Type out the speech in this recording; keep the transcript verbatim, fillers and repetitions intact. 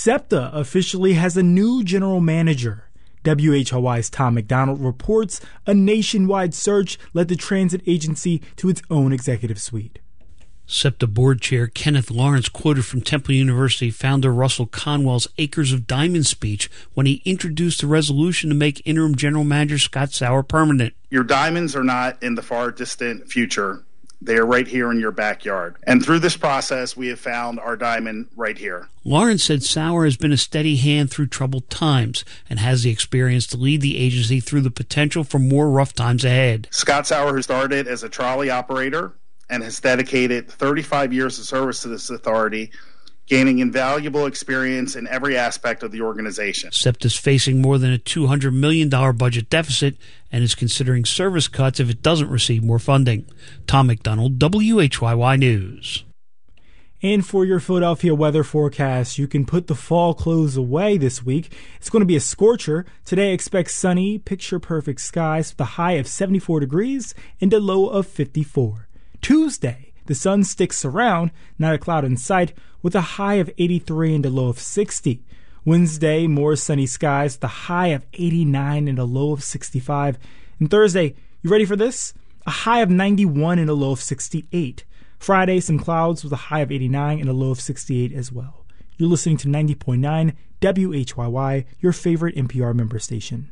SEPTA officially has a new general manager. W H Y Y's Tom McDonald reports a nationwide search led the transit agency to its own executive suite. SEPTA board chair Kenneth Lawrence quoted from Temple University founder Russell Conwell's Acres of Diamond speech when he introduced the resolution to make interim general manager Scott Sauer permanent. Your diamonds are not in the far distant future. They are right here in your backyard. And through this process, we have found our diamond right here. Lawrence said Sauer has been a steady hand through troubled times and has the experience to lead the agency through the potential for more rough times ahead. Scott Sauer, who started as a trolley operator and has dedicated thirty-five years of service to this authority, gaining invaluable experience in every aspect of the organization. SEPTA is facing more than a two hundred million dollars budget deficit and is considering service cuts if it doesn't receive more funding. Tom McDonald, W H Y Y News. And for your Philadelphia weather forecast, you can put the fall clothes away this week. It's going to be a scorcher. Today, expect sunny, picture-perfect skies with a high of seventy-four degrees and a low of fifty-four. Tuesday, the sun sticks around, not a cloud in sight, with a high of eighty-three and a low of sixty. Wednesday, more sunny skies with a high of eighty-nine and a low of sixty-five. And Thursday, you ready for this? A high of ninety-one and a low of sixty-eight. Friday, some clouds with a high of eighty-nine and a low of sixty-eight as well. You're listening to ninety point nine W H Y Y, your favorite N P R member station.